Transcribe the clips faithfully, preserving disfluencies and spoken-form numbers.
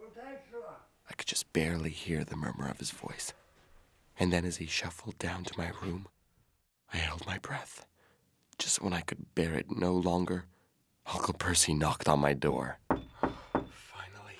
I could just barely hear the murmur of his voice. And then as he shuffled down to my room, I held my breath. Just when I could bear it no longer, Uncle Percy knocked on my door. Finally.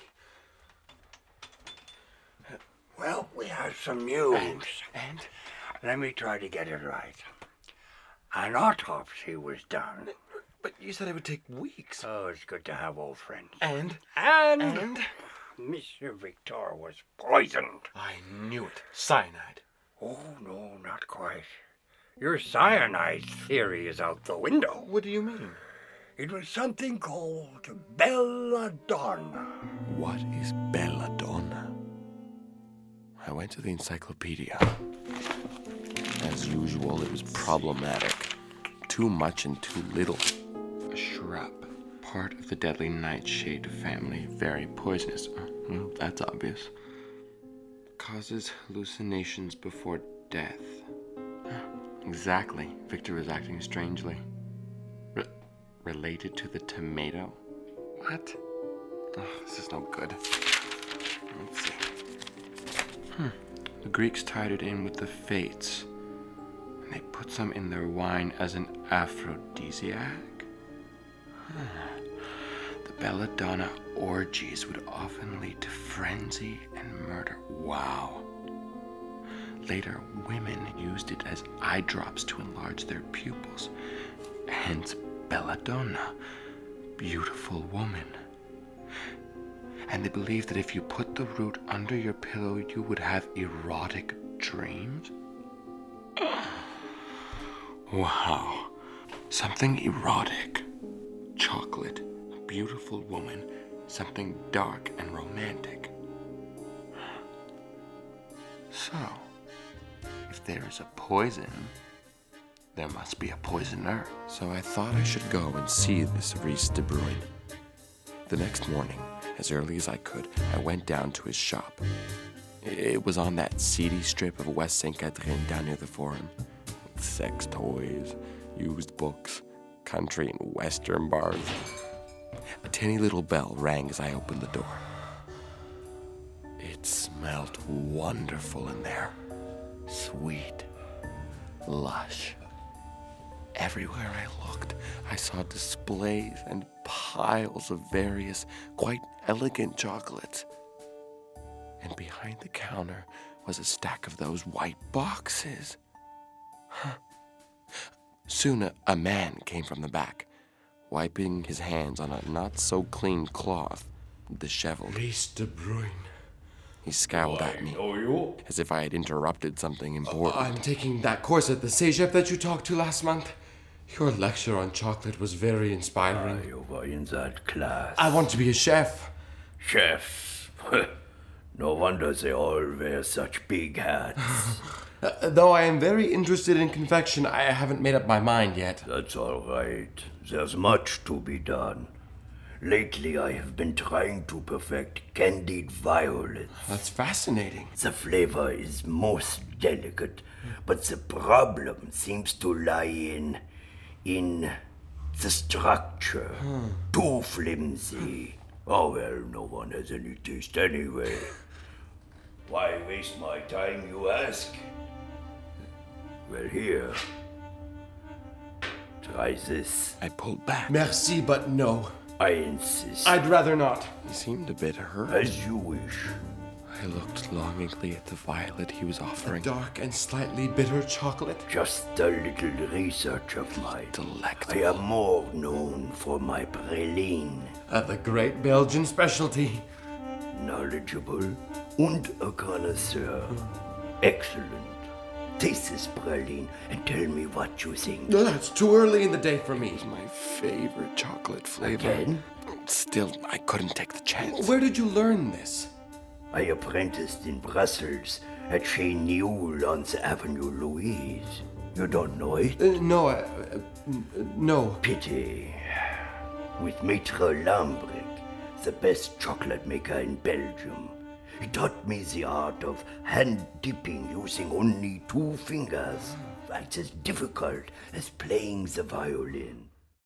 Well, we have some news. And? and? Let me try to get it right. An autopsy was done. But you said it would take weeks. Oh, it's good to have old friends. And? And? And? Monsieur Victor was poisoned. I knew it. Cyanide. Oh, no, not quite. Your cyanide theory is out the window. What do you mean? It was something called belladonna. What is belladonna? I went to the encyclopedia. As usual, it was problematic. Too much and too little. A shrub. Part of the deadly nightshade family. Very poisonous. Oh, well, that's obvious. Causes hallucinations before death. Exactly. Victor was acting strangely. Re- related to the tomato? What? Oh, this is no good. Let's see. Hmm. The Greeks tied it in with the fates. And they put some in their wine as an aphrodisiac? Huh. The belladonna orgies would often lead to frenzy and murder. Wow. Later, women used it as eye drops to enlarge their pupils. Hence, belladonna, beautiful woman. And they believed that if you put the root under your pillow, you would have erotic dreams? Wow. Something erotic. Chocolate, beautiful woman, something dark and romantic. So, if there is a poison, there must be a poisoner. So I thought I should go and see this Rhys de Bruyne. The next morning, as early as I could, I went down to his shop. It was on that seedy strip of West Saint Catherine down near the Forum. Sex toys, used books, country and western bars. A tinny little bell rang as I opened the door. It smelled wonderful in there. Sweet, lush. Everywhere I looked, I saw displays and piles of various, quite elegant chocolates. And behind the counter was a stack of those white boxes. Huh. Soon a, a man came from the back, wiping his hands on a not-so-clean cloth, disheveled. Rhys de Bruyne. He scowled at me, as if I had interrupted something important. Uh, I'm taking that course at the Cégep that you talked to last month. Your lecture on chocolate was very inspiring. You were in that class. I want to be a chef. Chefs. No wonder they all wear such big hats. uh, though I am very interested in confection, I haven't made up my mind yet. That's all right. There's much to be done. Lately, I have been trying to perfect candied violets. That's fascinating. The flavor is most delicate, but the problem seems to lie in... in the structure. Hmm. Too flimsy. Oh, well, no one has any taste anyway. Why waste my time, you ask? Well, here. Try this. I pulled back. Merci, but no. I insist. I'd rather not. He seemed a bit hurt. As you wish. I looked longingly at the violet he was offering. Dark and slightly bitter chocolate. Just a little research of mine. Delectable. I am more known for my praline. Uh, the great Belgian specialty. Knowledgeable and a connoisseur. Excellent. Taste this praline and tell me what you think. No, that's too early in the day for me. It's my favorite chocolate flavor. Again? Still, I couldn't take the chance. Where did you learn this? I apprenticed in Brussels at Chez Nioul on the Avenue Louise. You don't know it? Uh, no, uh, uh, no. Pity. With Maître Lambrec, the best chocolate maker in Belgium. He taught me the art of hand dipping using only two fingers. That's as difficult as playing the violin.